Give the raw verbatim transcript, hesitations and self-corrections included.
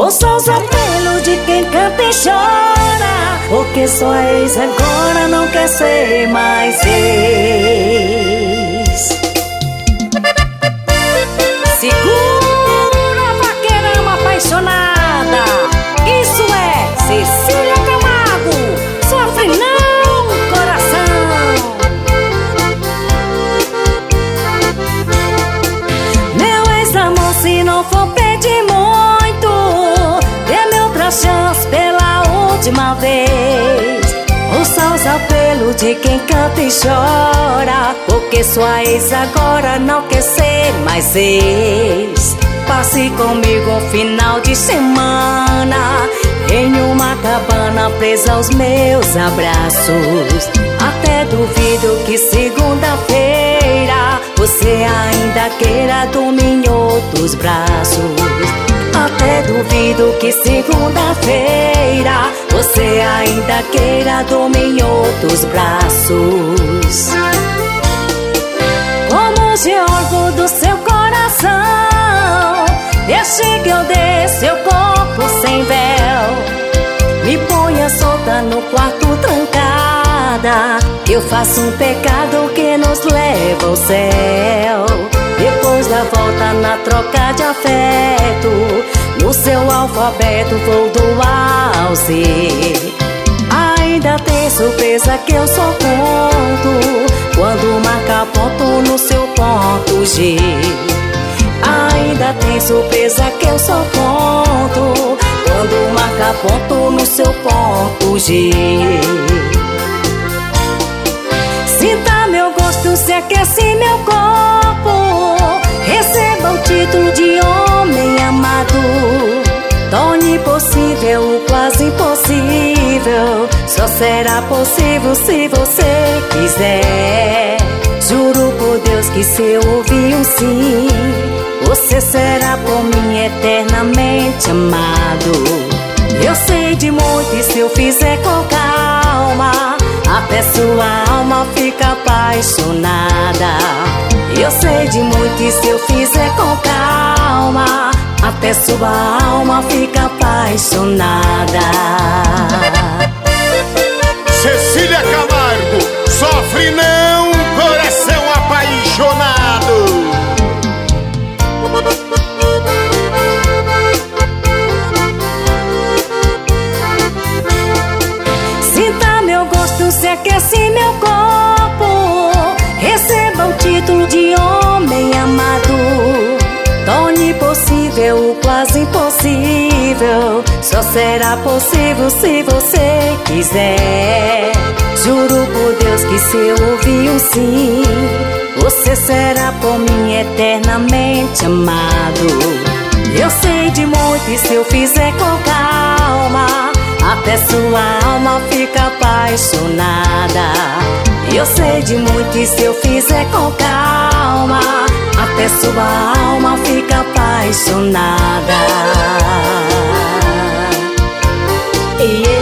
Ouça os apelos de quem canta e chora, porque sua ex agora não quer ser mais ex. Segura, vaqueirama apaixonada. Isso é Cecília Camargo. Sofre não, coração. Meu ex-amor, se não for pedir muito, dê-me outra chance pela última vez. Ouça os apelos de quem canta e chora, porque sua ex agora não quer ser mais ex. Passe comigo um final de semana em uma cabana presa aos meus abraços. Até duvido que segunda-feira você ainda queira dormir em outros braços. Até duvido que segunda-feira você ainda queira dormir em outros braços. Como geólogo do seu coração, deixe que eu dê seu corpo sem véu. Me ponha solta no quarto trancada, eu faço um pecado que nos leva ao céu. Depois da volta na troca de afeto, no seu alfabeto vou do A ao Z. Ainda tem surpresa que eu só conto quando marca ponto no seu ponto G. Ainda tem surpresa que eu só conto quando marca ponto no seu ponto G. Sinta meu gosto, se aquece meu corpo, receba o título de homem amado. Torne possível o quase impossível, só será possível se você quiser. Juro por Deus que se eu ouvir um sim, você será por mim eternamente amado. Eu sei de muito e se eu fizer com calma, até sua alma fica apaixonada. Eu sei de muito e se eu fizer com calma, até sua alma fica apaixonada. Cecília Camargo, sofre não, coração apaixonado. Sinta meu gosto, se aquece meu corpo, receba o título de homem amado. Torne possível o quase impossível, só será possível se você quiser. Juro por Deus que se eu ouvir um sim, você será por mim eternamente amado. Eu sei de muito e se eu fizer com calma, até sua alma fica apaixonada. Eu sei de muito e se eu fizer com calma, até sua alma fica apaixonada. Yeah.